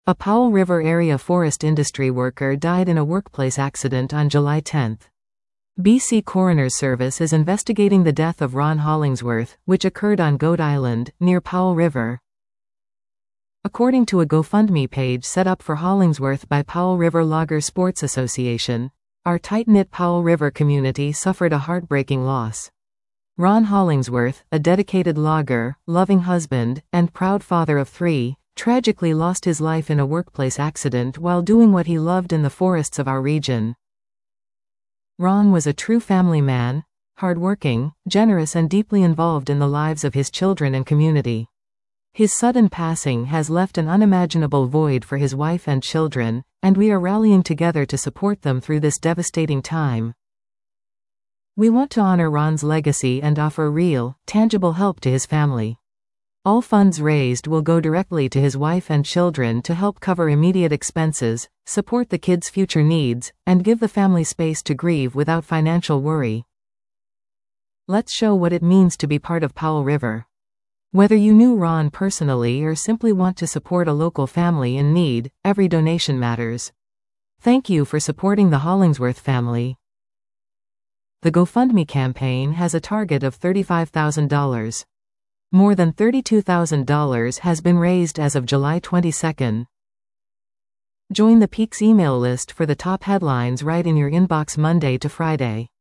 A Powell River area forest industry worker died in a workplace accident on July 10. BC Coroner's Service is investigating the death of Ron Hollingsworth, which occurred on Goat Island, near Powell River. According to a GoFundMe page set up for Hollingsworth by Powell River Logger Sports Association, our tight-knit Powell River community suffered a heartbreaking loss. Ron Hollingsworth, a dedicated logger, loving husband, and proud father of 3, tragically lost his life in a workplace accident while doing what he loved in the forests of our region. Ron was a true family man, hardworking, generous and deeply involved in the lives of his children and community. His sudden passing has left an unimaginable void for his wife and children, and we are rallying together to support them through this devastating time. We want to honor Ron's legacy and offer real, tangible help to his family. All funds raised will go directly to his wife and children to help cover immediate expenses, support the kids' future needs, and give the family space to grieve without financial worry. Let's show what it means to be part of Powell River. Whether you knew Ron personally or simply want to support a local family in need, every donation matters. Thank you for supporting the Hollingsworth family. The GoFundMe campaign has a target of $35,000. More than $32,000 has been raised as of July 22. Join the Peaks email list for the top headlines right in your inbox Monday to Friday.